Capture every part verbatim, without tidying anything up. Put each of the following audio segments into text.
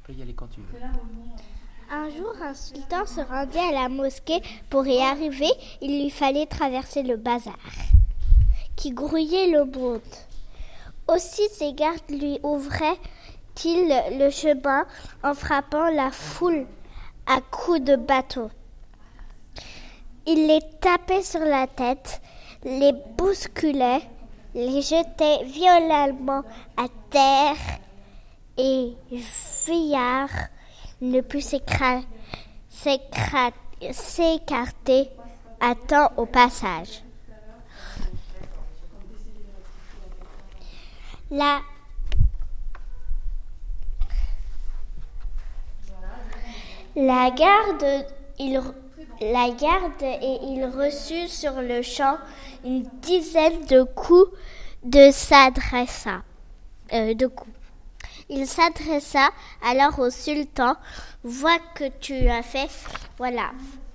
peux y aller quand tu veux. Un jour, un sultan se rendit à la mosquée. Pour y arriver, il lui fallait traverser le bazar, qui grouillait le monde. Aussi, ses gardes lui ouvraient-ils le chemin en frappant la foule à coups de bâton. Il les tapait sur la tête, les bousculait, les jetait violemment à terre et Vieillard ne put s'écra- s'écra- s'écarter à temps au passage. La La garde, il, la garde et il reçut sur le champ une dizaine de coups de s'adressa, euh, de coups. Il s'adressa alors au sultan. Vois que tu as fait, voilà.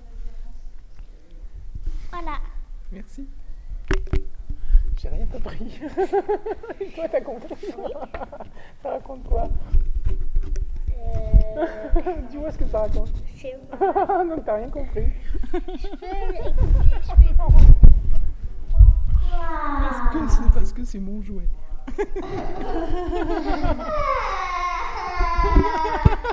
Voilà. Merci. J'ai rien compris. Et toi, t'as compris? Ça raconte quoi? Euh... Dis-moi ce que ça raconte. C'est Donc t'as rien compris. Je peux écouter, je peux... Parce que c'est parce que c'est mon jouet.